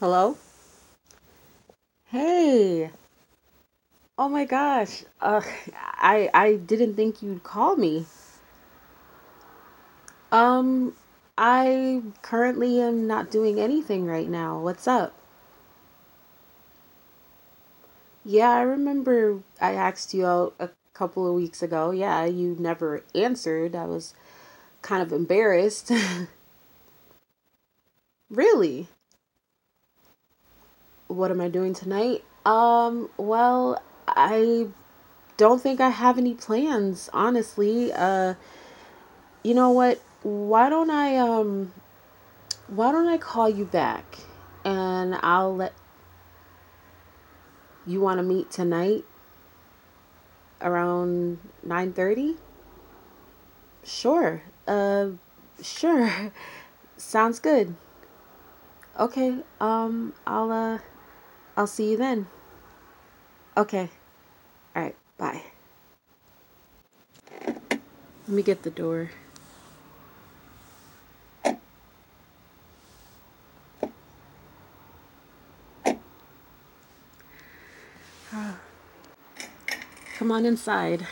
Hello? Hey. Oh my gosh. I didn't think you'd call me. Um I currently am not doing anything right now. What's up? Yeah, I remember I asked you out a couple of weeks ago. Yeah, you never answered. I was kind of embarrassed. Really? What am I doing tonight? Well, I don't think I have any plans, honestly. You know what? Why don't I call you back and I'll let you want to meet tonight around 9:30? Sure. Sure. Sounds good. Okay. I'll see you then. Okay. All right. Bye. Let me get the door. Come on inside.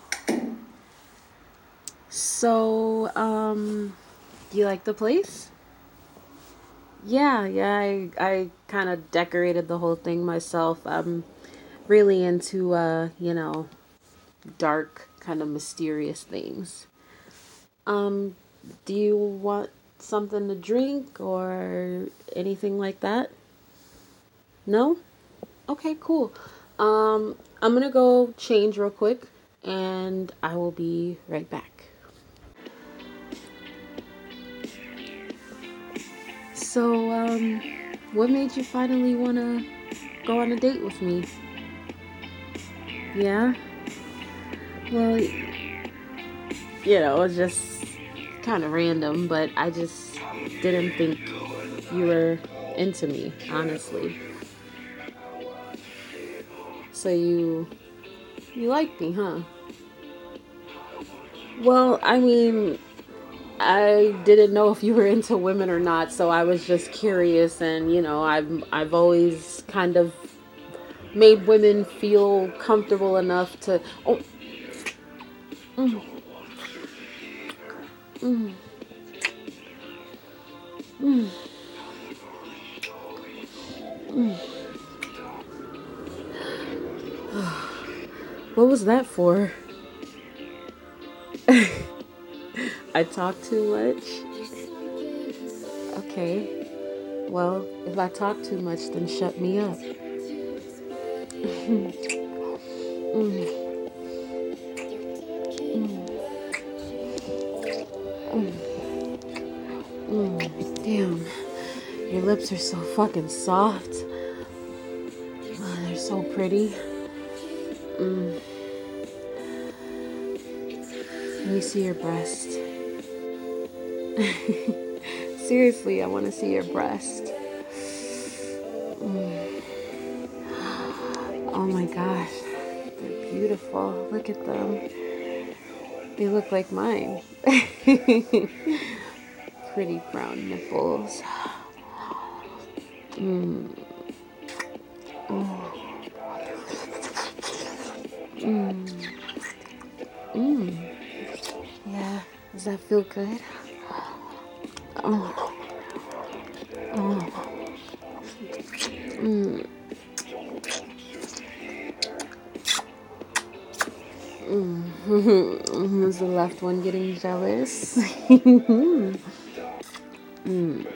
So, you like the place? Yeah, I kind of decorated the whole thing myself. I'm really into dark, kind of mysterious things. Um, do you want something to drink or anything like that? No? Okay, cool. I'm gonna go change real quick and I will be right back. So, what made you finally wanna go on a date with me? Yeah? Well, it's just kind of random, but I just didn't think you were into me, honestly. So you like me, huh? Well, I mean, I didn't know if you were into women or not, so I was just curious, and I've always kind of made women feel comfortable enough to. Oh, mm, mm, mm, mm. What was that for? I talk too much. Okay. Well, if I talk too much, then shut me up. Mm, mm, mm, Damn, your lips are so fucking soft. Oh, they're so pretty. Mm, Let me see your breast. Seriously, I want to see your breast. Mm. Oh my gosh, they're beautiful. Look at them. They look like mine. Pretty brown nipples. Mm. Mm. Mm. Mm. Yeah, does that feel good? Oh. Oh. Mm. Mm. Is the left one getting jealous? Mm. Mm.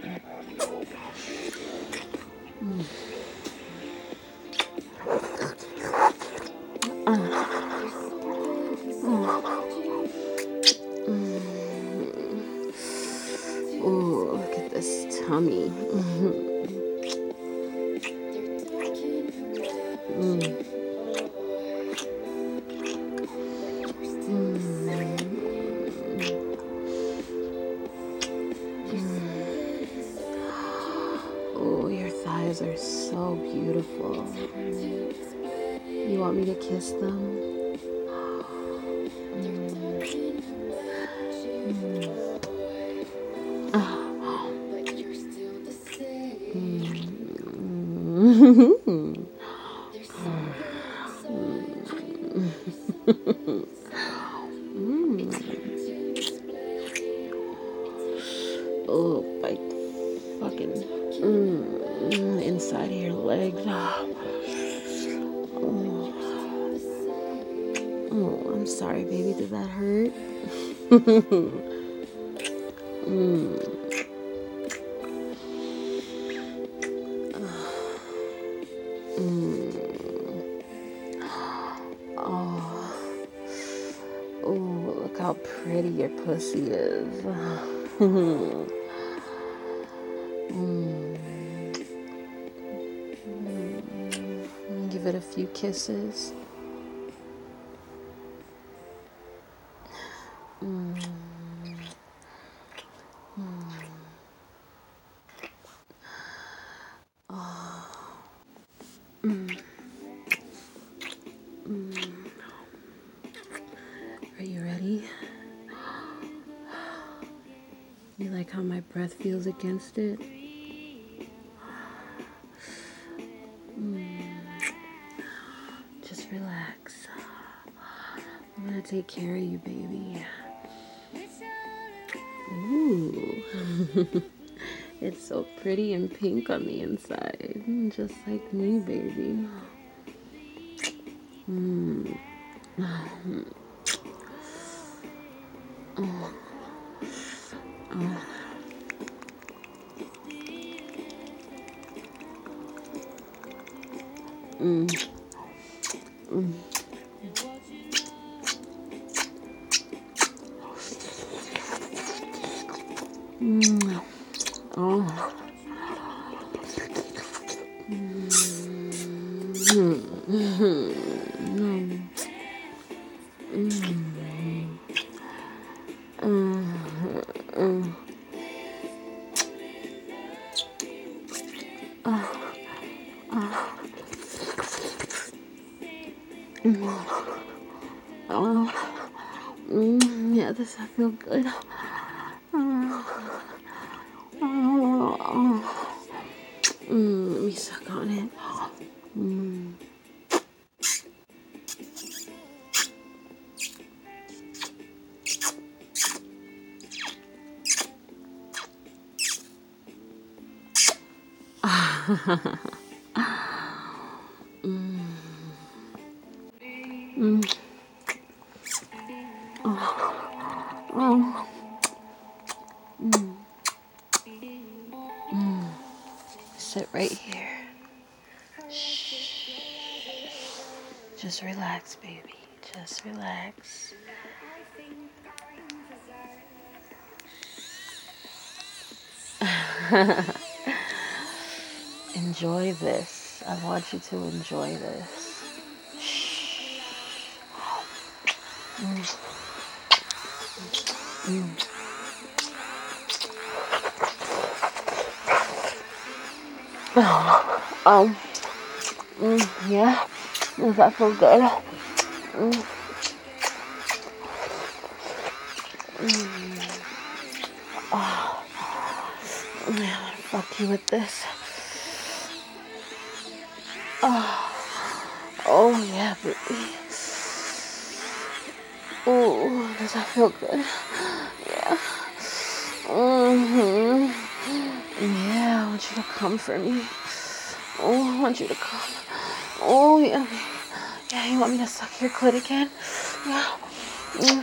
Ooh, look at this tummy. Mm. Oh, your thighs are so beautiful. You want me to kiss them? Ah. Oh, my fucking inside of your legs. Oh, I'm sorry, baby. Did that hurt? Oh, look how pretty your pussy is. Give it a few kisses. Are you ready? You like how my breath feels against it? Just relax. I'm gonna take care of you, baby. Ooh. It's so pretty and pink on the inside. Just like me, baby. Oh. Yeah, does that feel good? Let me suck on it. Sit right here. Shh. Just relax, baby. Just relax. Enjoy this. I want you to enjoy this. Shh. Yeah. Does that feel good? I'm gonna fuck you with this. Oh yeah, baby. Oh, does that feel good? Yeah. Yeah, I want you to come for me. Oh, I want you to come. Oh yeah. Yeah, you want me to suck your clit again? Yeah.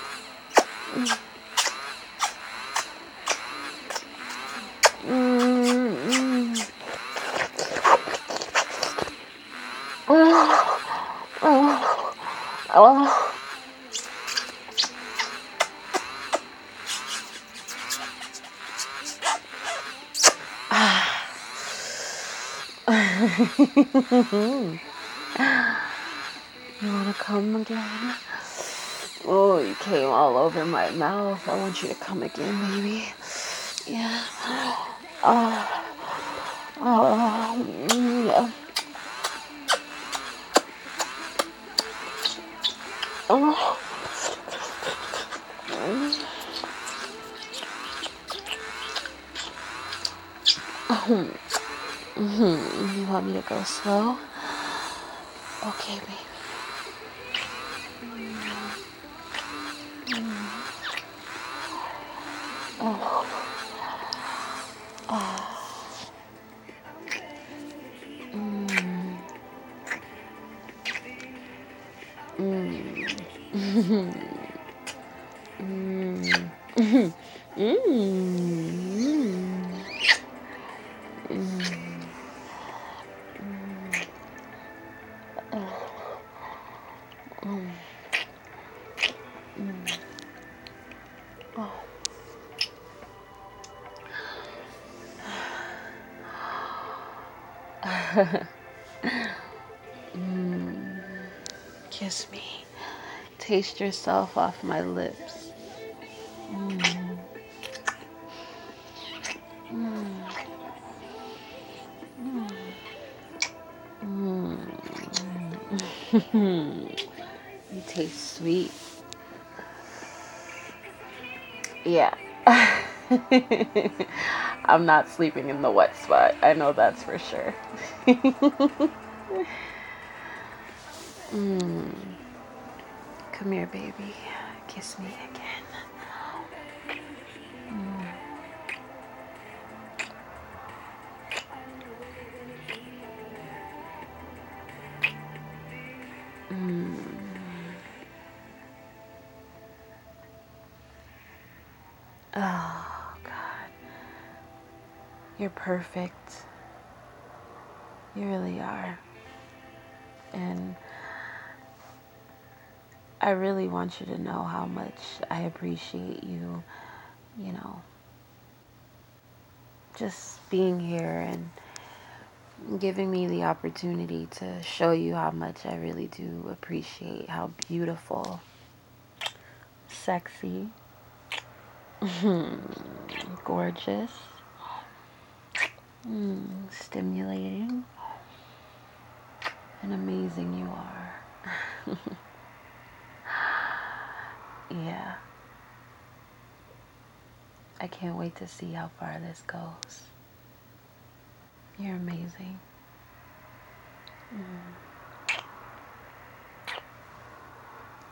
You wanna come again? Oh, you came all over my mouth. I want you to come again, baby. Yeah. Yeah. You want me to go slow? Okay, baby. Mm. Mm. Mm. Mm. Kiss me. Taste yourself off my lips. Mm. Mm. You taste sweet. Yeah. I'm not sleeping in the wet spot. I know that's for sure. Mm. Come here, baby. Kiss me again. Mm. Oh, God. You're perfect. You really are. And I really want you to know how much I appreciate you, you know, just being here and giving me the opportunity to show you how much I really do appreciate how beautiful, sexy, gorgeous, stimulating, and amazing you are. Yeah, I can't wait to see how far this goes. You're amazing.